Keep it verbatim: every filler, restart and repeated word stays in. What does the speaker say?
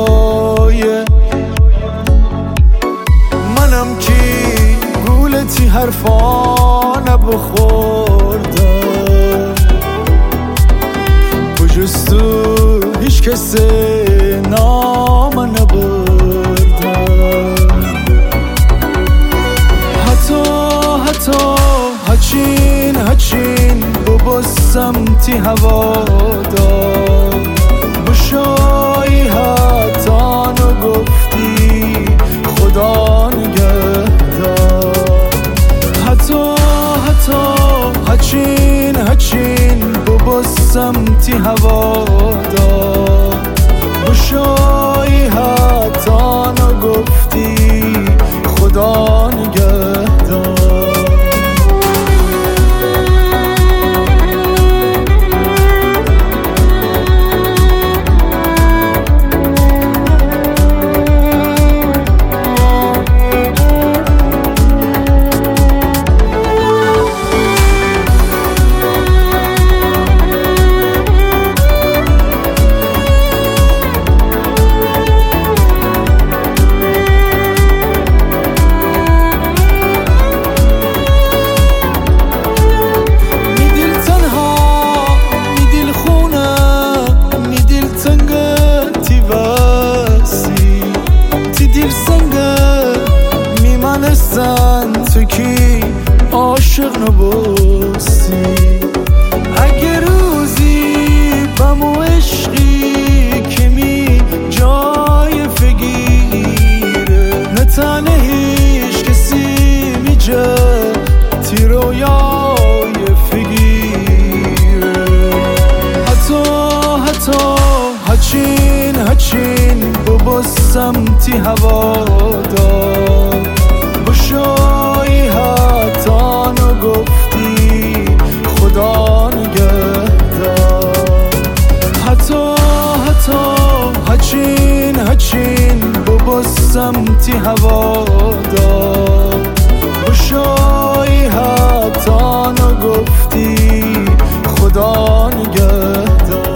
رویای منم کی گولتی حرفا نبخوردم بجستو هیچ کسی نام نبردم حتی حتی هچین هچین بابا سمتی هوا دار بشایی حتی نو گفتی خدا نگهدار حتی حتی هچین هچین بابا سمتی هوا دار بشایی حتی نو گفتی خدا نگهدار تو کی عاشق نباستی اگه روزی بمو عشقی که می جای فگیره نتانه هیچ کسی می جا تی رویای فگیره حتی حتی هچین هچین بابا سمتی هوا دار بشایی حتی نو گفتی خدا نگهدار حتی حتی هچین هچین بابا سمتی هوا دار بشایی حتی نو گفتی خدا نگهدار